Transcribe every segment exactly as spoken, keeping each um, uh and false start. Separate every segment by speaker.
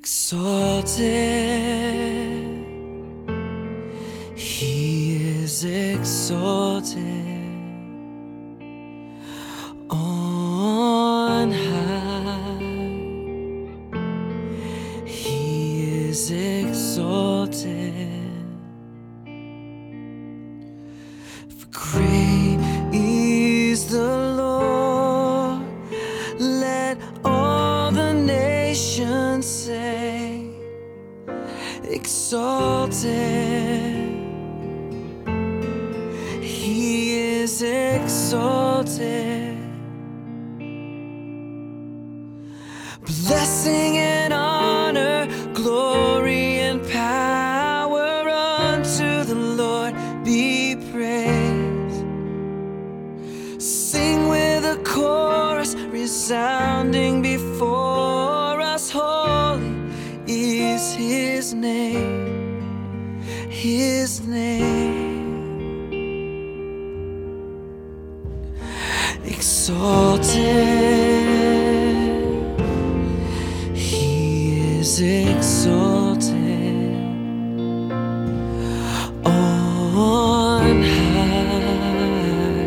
Speaker 1: exalted, He is exalted on high. He is exalted, for great is the Lord. Let all the nations say, exalted. He is exalted. Blessing and honor, glory and power unto the Lord be praised. Sing with a chorus resounding before us. Holy is His name, His name. Exalted, He is exalted on high.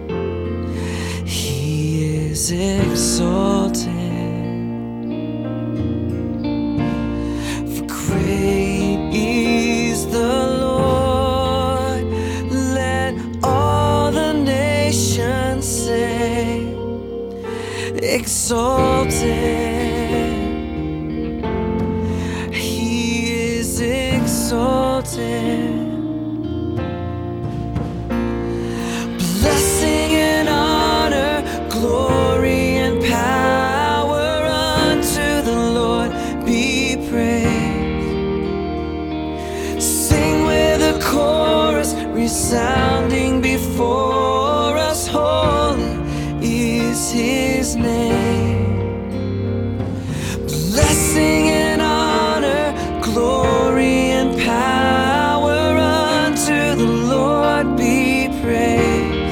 Speaker 1: He is exalted, for great is the Lord. Let all the nations say, exalted. He is exalted. Blessing and honor, glory and power unto the Lord be praised. Sing with a chorus resounding before us. Holy is His name. Blessing and honor, glory and power unto the Lord be praised.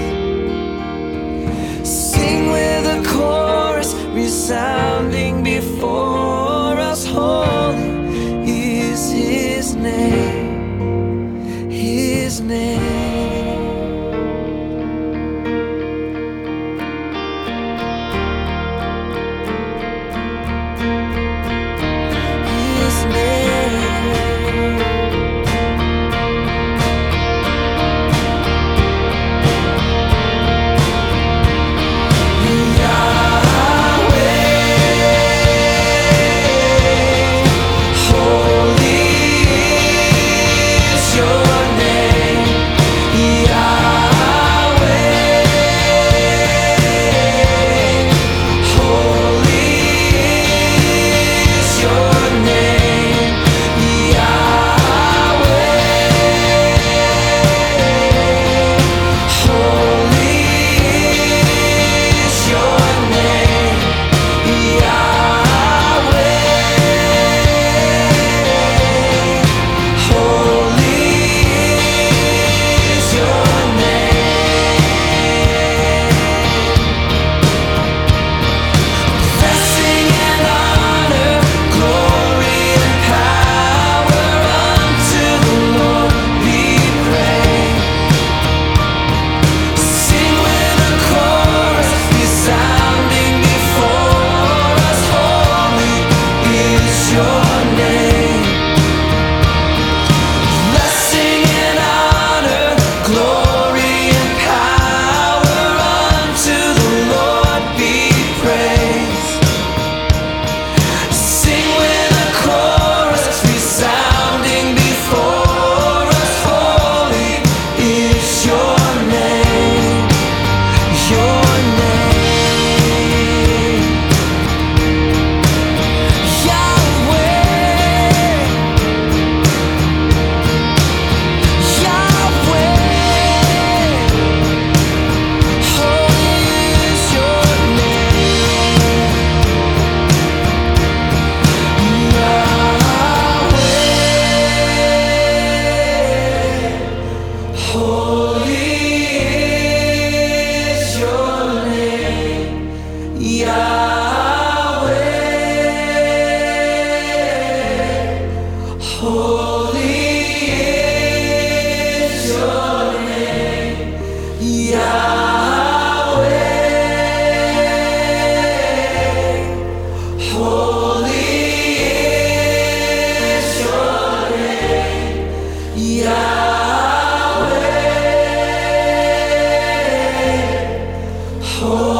Speaker 1: Sing with a chorus resounding before us. Holy is His name, His name. holy.